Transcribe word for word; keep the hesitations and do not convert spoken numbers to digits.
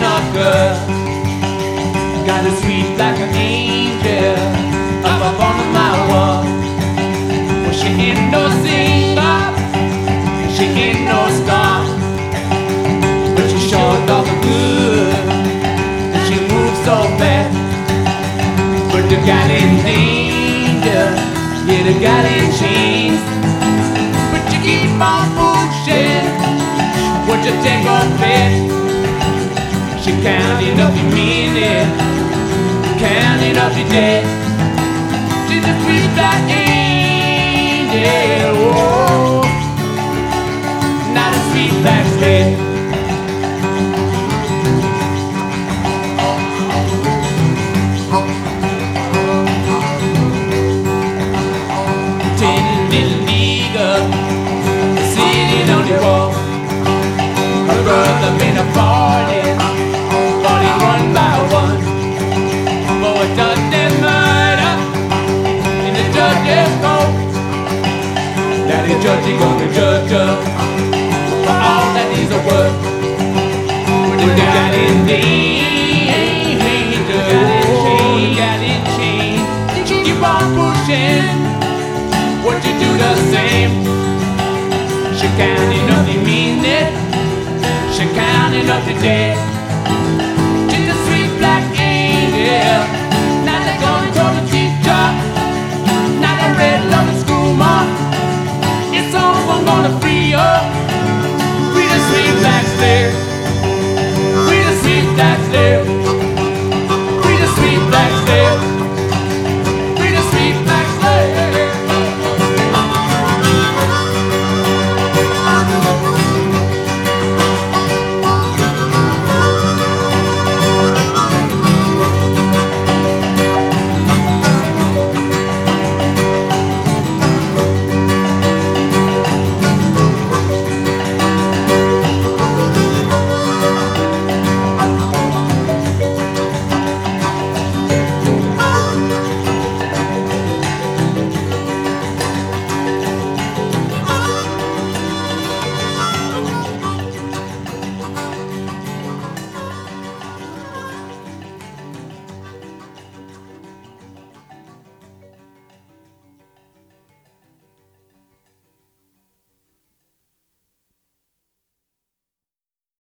not good. Got a sweet like an angel up upon my wall. Well, she ain't no singer, she ain't no star, but she sure does the good, and she moves so fast. But the gal in danger, yeah, the gal in chains. But you keep on pushing, what you take on faith. She counting up your minute, counting up your day. She's a sweet black angel, oh, not a sweet black slave.